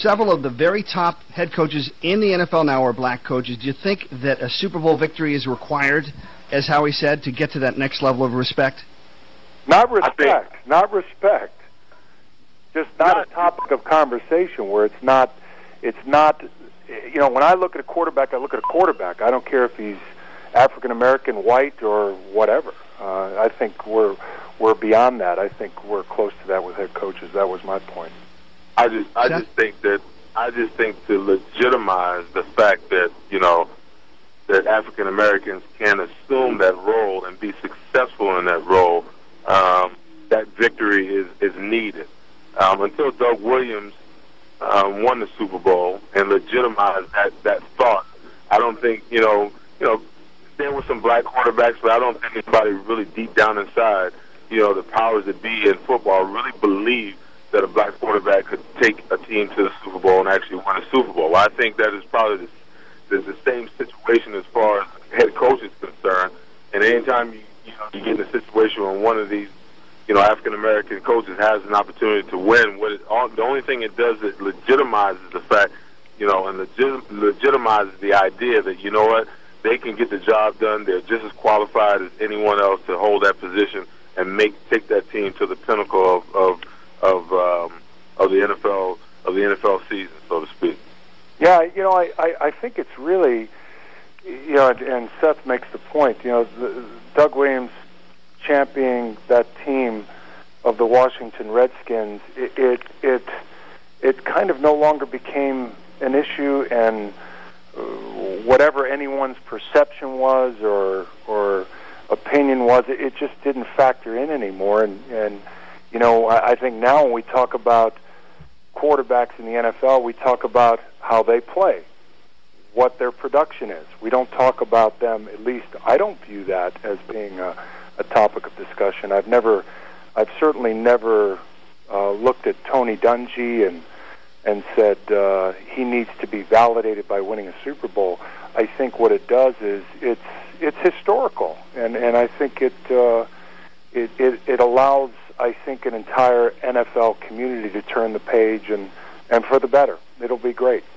several of the very top head coaches in the NFL now are black coaches. Do you think that a Super Bowl victory is required, as Howie said, to get to that next level of respect? Not respect. Just not a topic of conversation where it's not, you know, when I look at a quarterback, I look at a quarterback. I don't care if he's African-American, white, or whatever. I think we're beyond that. I think we're close to that with head coaches. That was my point. I just think to legitimize the fact that, you know, that African Americans can assume that role and be successful in that role, that victory is needed. Until Doug Williams won the Super Bowl and legitimized that thought, I don't think, you know, there were some black quarterbacks, but I don't think anybody really deep down inside, you know, the powers that be in football really believe that a black quarterback could take a team to the Super Bowl and actually win a Super Bowl. Well, I think that is probably the same situation as far as head coach is concerned. And anytime you get in a situation where one of these, you know, African American coaches has an opportunity to win, the only thing it does is legitimizes the fact, you know, and legitimizes the idea that, you know what, they can get the job done. They're just as qualified as anyone else to hold that position and take that team to the pinnacle of the NFL season, so to speak. Yeah, you know, I think it's really, you know, and Seth makes the point. You know, Doug Williams championing that team of the Washington Redskins, it kind of no longer became an issue, and whatever anyone's perception was or opinion was, it just didn't factor in anymore. And you know, I think now when we talk about quarterbacks in the NFL, we talk about how they play, what their production is. We don't talk about them, at least I don't view that as being a topic of discussion. I've certainly never looked at Tony Dungy and said he needs to be validated by winning a Super Bowl. I think what it does is it's historical, and I think it allows, I think, an entire NFL community to turn the page and for the better. It'll be great.